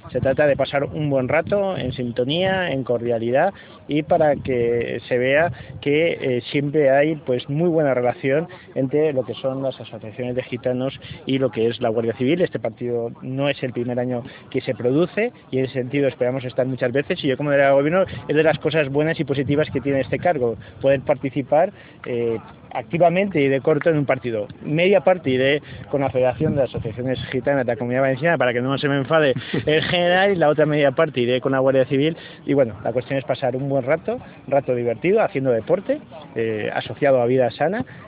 Se trata de pasar un buen rato en sintonía, en cordialidad y para que se vea que siempre hay pues muy buena relación entre lo que son las asociaciones de gitanos y lo que es la Guardia Civil. Este partido no es el primer año que se produce y en ese sentido esperamos estar muchas veces, y yo como delegado de gobierno es de las cosas buenas y positivas que tiene este cargo, poder participar activamente y de corto en un partido. Media parte iré con la Federación de Asociaciones Gitanas de la Comunidad Valenciana para que no se me enfade el general, y la otra media parte iré con la Guardia Civil. Y bueno, la cuestión es pasar un buen rato, un rato divertido, haciendo deporte, asociado a vida sana,